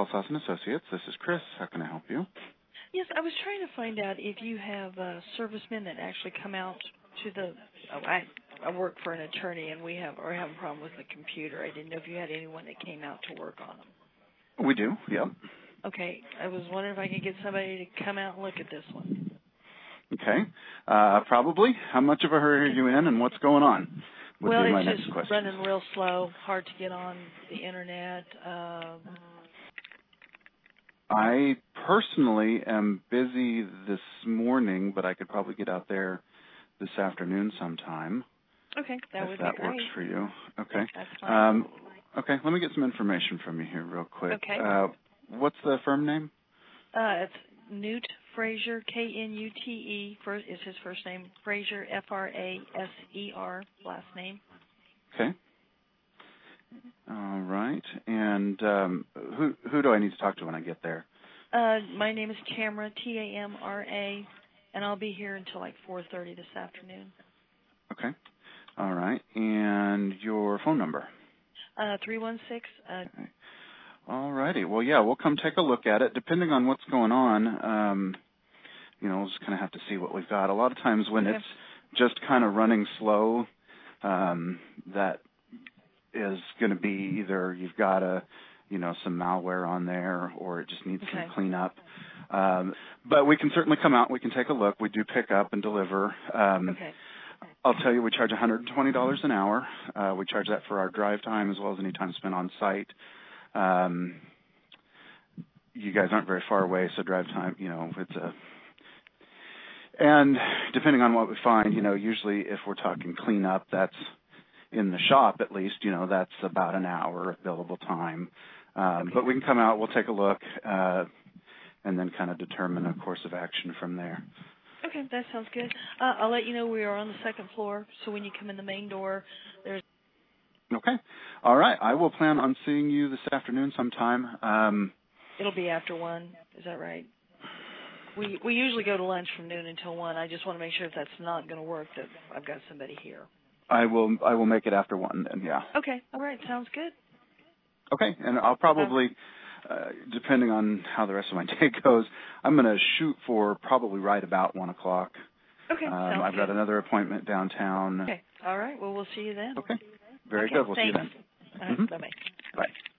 Sauce & Associates. This is Chris. How can I help you? Yes, I was trying to find out if you have servicemen that actually come out to the. I work for an attorney, and we have a problem with the computer. I didn't know if you had anyone that came out to work on them. We do. Yep. Okay, I was wondering if I could get somebody to come out and look at this one. Okay. Probably. How much of a hurry are you in, and what's going on? Well, be my it's next just question. running real slow, hard to get on the internet. I personally am busy this morning, but I could probably get out there this afternoon sometime. Okay, that would be that great. Works for you. Okay. That's fine. Okay, let me get some information from you here real quick. Okay. What's the firm name? It's Newt Fraser, Knute, is his first name. Fraser, Fraser, last name. Okay. All right. And who do I need to talk to when I get there? My name is Tamara, Tamra, and I'll be here until like 4:30 this afternoon. Okay. All right. And your phone number? 316. Okay. All righty. Well, yeah, we'll come take a look at it. Depending on what's going on, we'll just kind of have to see what we've got. A lot of times when it's just kind of running slow, that is going to be either you've got some malware on there, or it just needs some cleanup. But we can certainly come out. We can take a look. We do pick up and deliver. I'll tell you, we charge $120 an hour. We charge that for our drive time as well as any time spent on site. You guys aren't very far away, so drive time, and depending on what we find, usually if we're talking cleanup, that's in the shop at least, that's about an hour of billable time. But we can come out, we'll take a look, and then kind of determine a course of action from there. Okay, that sounds good. I'll let you know we are on the second floor, so when you come in the main door, there's... Okay. All right. I will plan on seeing you this afternoon sometime. It'll be after 1. Is that right? We usually go to lunch from noon until 1. I just want to make sure if that's not going to work, that I've got somebody here. I will make it after 1 then, yeah. Okay. All right. Sounds good. Okay. And I'll probably, depending on how the rest of my day goes, I'm going to shoot for probably right about 1 o'clock. Okay. I've got another appointment downtown. Okay. All right. Well, we'll see you then. Okay. Very good. We'll see you then. All right. Bye-bye. Bye.